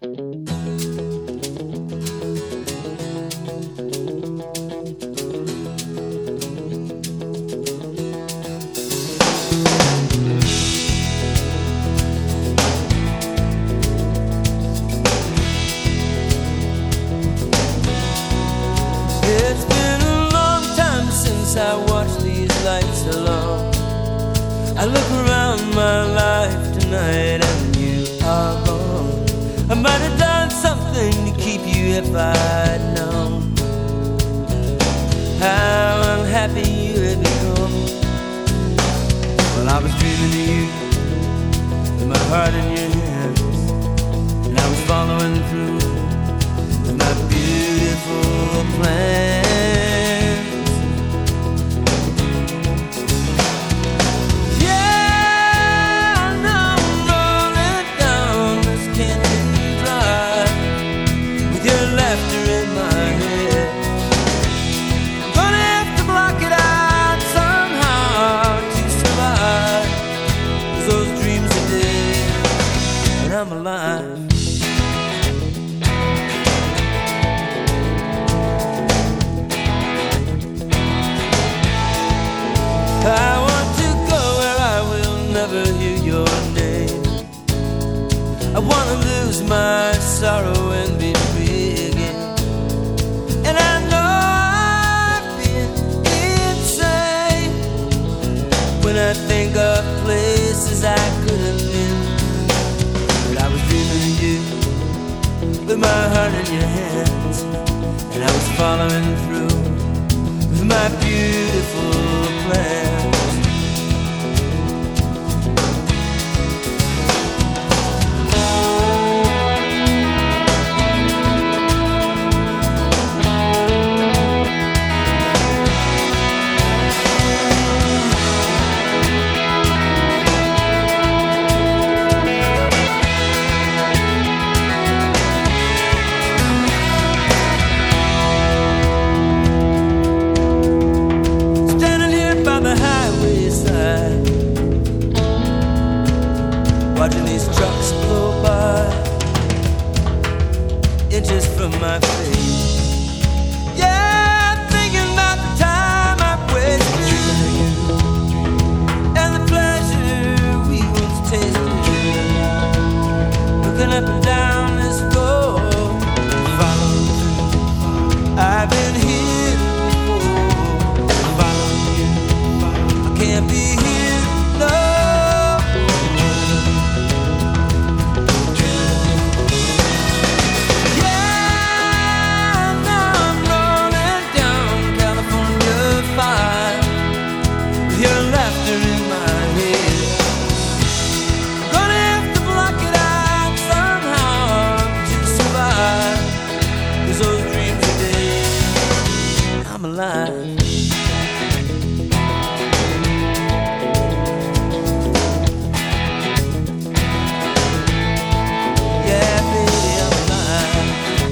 It's been a long time since I watched these lights alone. I look around my life tonight and you are gone. I might have done something to keep you if I'd known how unhappy you had become. Well, I was dreaming of you with my heart in your hands, and I was following through with my beautiful plans. I'm alive. I want to go where I will never hear your name. I want to lose my sorrow and be free again. And I know I've been insane when I think of places I could have been. I was dreaming of you with my heart in your hands, and I was following through with my beautiful plans. Watching these trucks go by, inches from my face. Yeah, thinking about the time I wasted and the pleasure we once tasted. Looking up and down this road, following you. I've been here before, following you. I can't be here, no. I'm alive. Yeah, baby, I'm alive.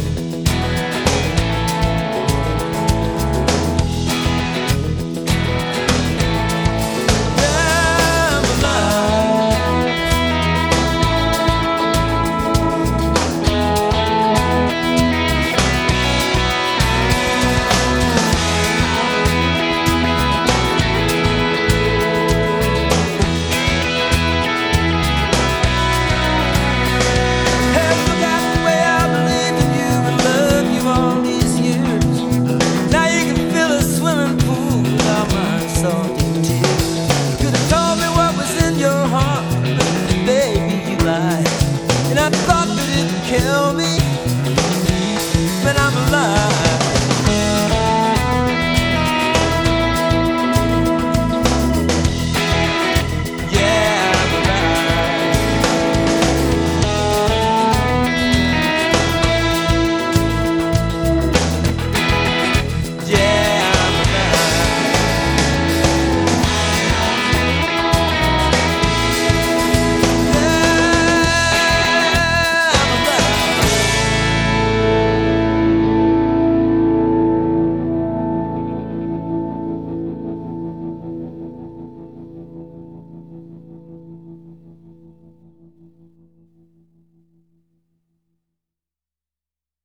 Yeah, I'm alive. And I thought that it'd kill me.